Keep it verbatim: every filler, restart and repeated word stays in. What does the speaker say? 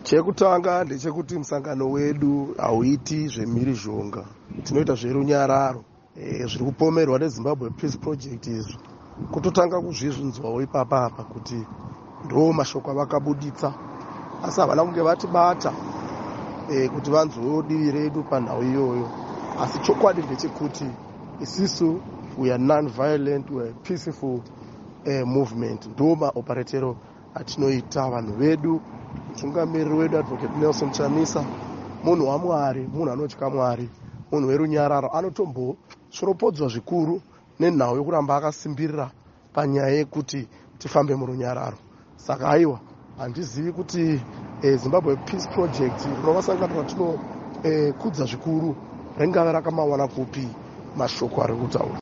Chekutanga ndechekuti musangano wedu hauiti zvemhirizhonga, tinoita zverunyararo e, zviri kupomerwa neZimbabwe Peace Project izvo kutotanga kuzvizvinzwawo ipapa apa kuti ndo mashoko avakabuditsa, asi havana kunge vatibata e, kuti vanzwewo divi redu panhau iyoyo. Asi chokwadi ndechekuti isisu we are non-violent, we are peaceful eh, movement. Ndo maoperatero atinoita vanhu vedu. Mutungamiriri wedu Advocate Nelson Chamisa munhu waMwari, munhu anotya Mwari, munhu werunyararo, anotomboshoropodzwa zvikuru nenhau yokuramba akasimbirira panyaya yekuti tifambe murunyararo. Saka aiwa, handizivi kuti eh, Zimbabwe Peace Project rinova sangano ratinokudza eh, zvikuru ringave rakamawana kupi mashoko ari kutaura.